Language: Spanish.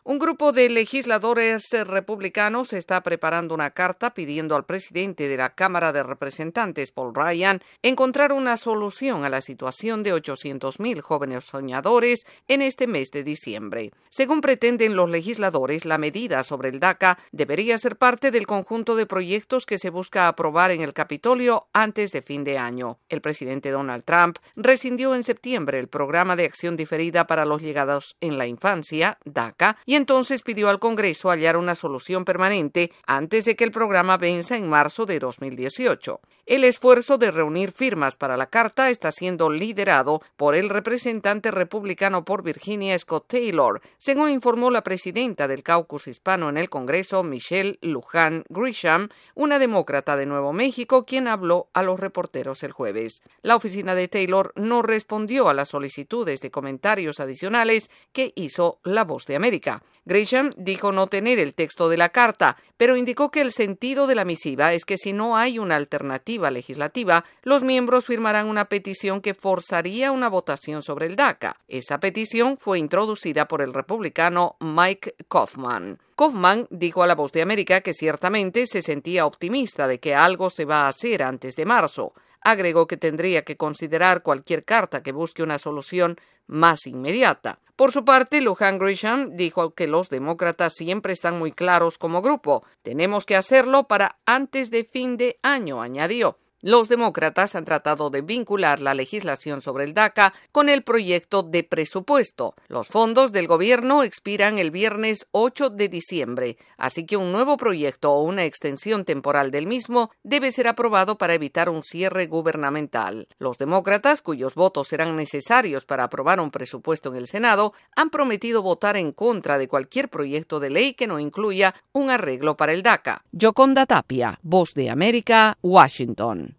Un grupo de legisladores republicanos está preparando una carta pidiendo al presidente de la Cámara de Representantes, Paul Ryan, encontrar una solución a la situación de 800,000 jóvenes soñadores en este mes de diciembre. Según pretenden los legisladores, la medida sobre el DACA debería ser parte del conjunto de proyectos que se busca aprobar en el Capitolio antes de fin de año. El presidente Donald Trump rescindió en septiembre el Programa de Acción Diferida para los Llegados en la Infancia, DACA, y entonces pidió al Congreso hallar una solución permanente antes de que el programa venza en marzo de 2018. El esfuerzo de reunir firmas para la carta está siendo liderado por el representante republicano por Virginia, Scott Taylor, según informó la presidenta del caucus hispano en el Congreso, Michelle Lujan Grisham, una demócrata de Nuevo México, quien habló a los reporteros el jueves. La oficina de Taylor no respondió a las solicitudes de comentarios adicionales que hizo La Voz de América. Grisham dijo no tener el texto de la carta, pero indicó que el sentido de la misiva es que si no hay una alternativa legislativa, los miembros firmarán una petición que forzaría una votación sobre el DACA. Esa petición fue introducida por el republicano Mike Coffman. Coffman dijo a La Voz de América que ciertamente se sentía optimista de que algo se va a hacer antes de marzo. Agregó que tendría que considerar cualquier carta que busque una solución más inmediata. Por su parte, Lujan Grisham dijo que los demócratas siempre están muy claros como grupo. Tenemos que hacerlo para antes de fin de año, añadió. Los demócratas han tratado de vincular la legislación sobre el DACA con el proyecto de presupuesto. Los fondos del gobierno expiran el viernes 8 de diciembre, así que un nuevo proyecto o una extensión temporal del mismo debe ser aprobado para evitar un cierre gubernamental. Los demócratas, cuyos votos serán necesarios para aprobar un presupuesto en el Senado, han prometido votar en contra de cualquier proyecto de ley que no incluya un arreglo para el DACA. Yoconda Tapia, Voz de América, Washington.